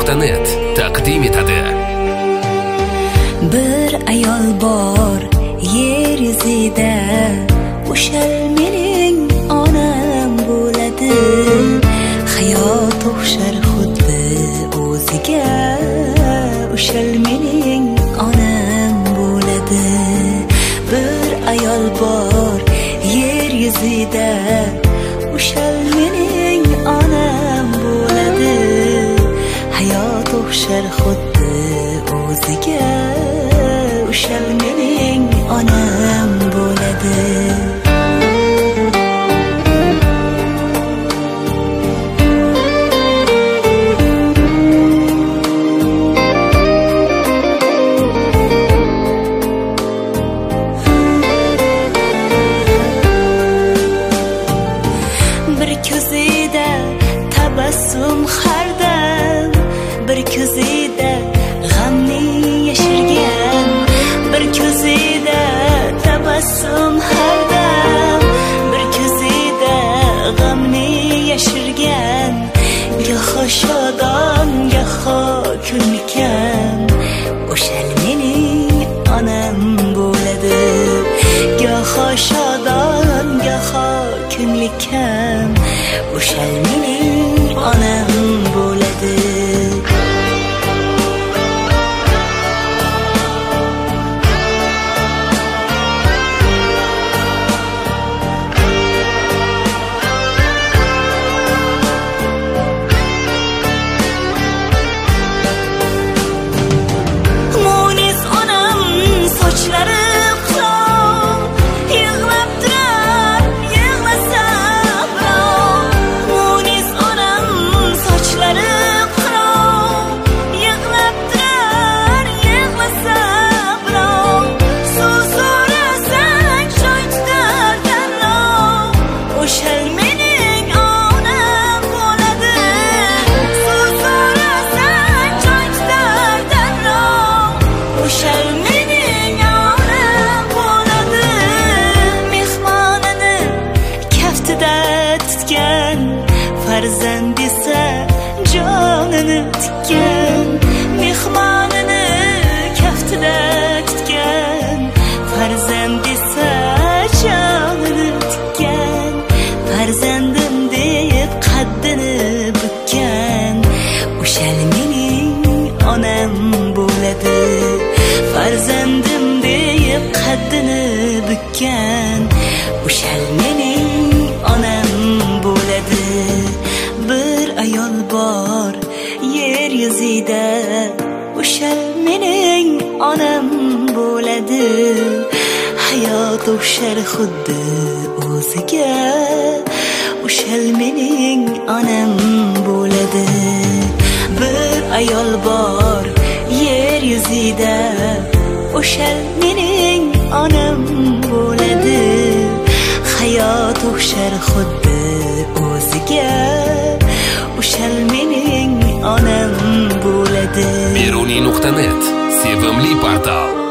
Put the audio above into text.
Beruniy.net taqdim etadi. Bir ayol bor yer yuzida, o'shal mening onam bo'ladi. Hayot o'xshar xuddi o'ziga, o'shal mening onam bo'ladi. Bir ayol bor yer yuzida, o'shal mening onam bo'ladi. Hayot o'xshar xuddi o'ziga, o'shal mening onam bo'ladi. Bir ko'zida tabassum hardam, bir ko'zida g'amni yashirgan. Bir ko'zida tabassum hardam, bir ko'zida g'amni yashirgan. Goho shodon, goho kulkan, o'shal mening onam bo'ladi. Goho shodon, goho kulkan, o'shal mening onam bo'ladi. Munis onam sochlari qilov, yig'lab turar, yig'lasa birov. Munis onam sochlari qilov, yig'lab turar, yig'lasa birov. Suv so'rasang joy tutar darrov, o'shal mening onam bo'ladi. Suv so'rasang joy tutar darrov, o'shal mening onam bo'ladi. Mehmonini kaftida tutgan, farzand esa jonini tikkan. Mehmonini kaftida tutgan, farzand esa jonini tikkan. Farzandim deb qaddini bukkan, o'shal mening onam bo'ladi. Farzandim deb qaddini bukkan, o'shal mening onam bo'ladi. Bir ayol bor yer yuzida, o'shal mening onam bo'ladi. Hayot o'xshar xuddi o'ziga, o'shal mening onam bo'ladi. Bir ayol bor yer yuzida, o'shal mening onam bo'ladi. Hayot o'xshar xuddi o'ziga, o'shal mening onam bo'ladi. Beruniy.net sevimli portal.